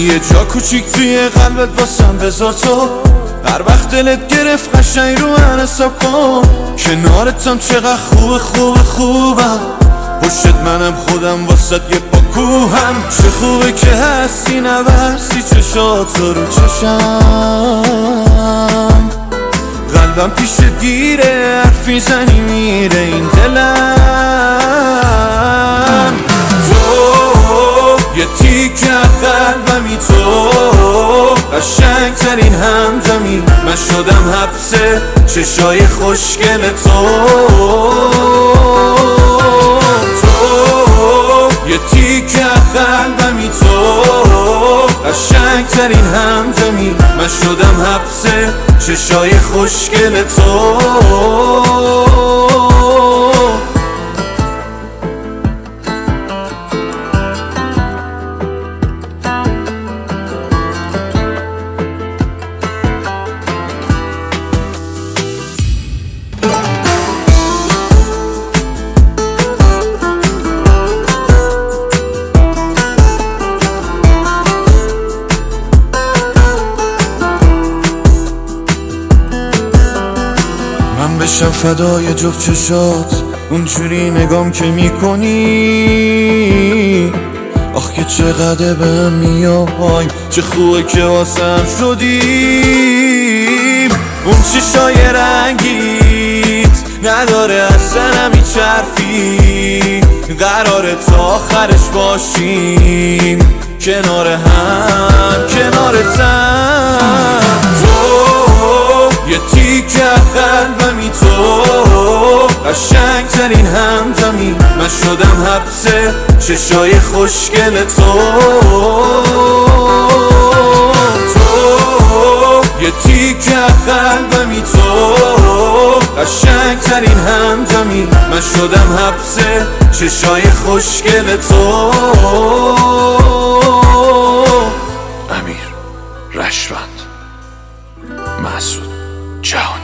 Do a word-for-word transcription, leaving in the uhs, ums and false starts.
یه جا کوچیک توی قلبت واسم بذار تو، هر وقت دلت گرفت قشنگ رو من حساب کن. کنارتم چقدر خوب خوب خوبم، پشت منم خودم واسد یه پاکوهم. چه خوبه که هستی نبرسی چشات رو چشم، قلبم پیش گیره حرفی زنی میره این دلم. تو یه تیکه قلبمی، تو قشنگ ترین همدمی، من شدم حبس چشای خوشگل تو. تو یه تیکه قلبمی، تو قشنگ ترین همدمی، من شدم حبس چشای خوشگل تو. من بشم فدای جفت چشات، اونجوری نگام که میکنی. آخ که چقدر بهم میای، چه خوبه که واسم شدیم. اون چشای رنگیت نداره اصلا هیچ حرفی، قراره تا آخرش باشیم کنار هم کنارتم. تو یه تیکه قلبمی، تو قشنگ ترین همدمی، من شدم حبس چشای خوشگل تو. تو یه تیکه قلبمی، تو قشنگ ترین همدمی، من شدم حبس چشای خوشگل تو. امیر رشوند، مسعود جهانی.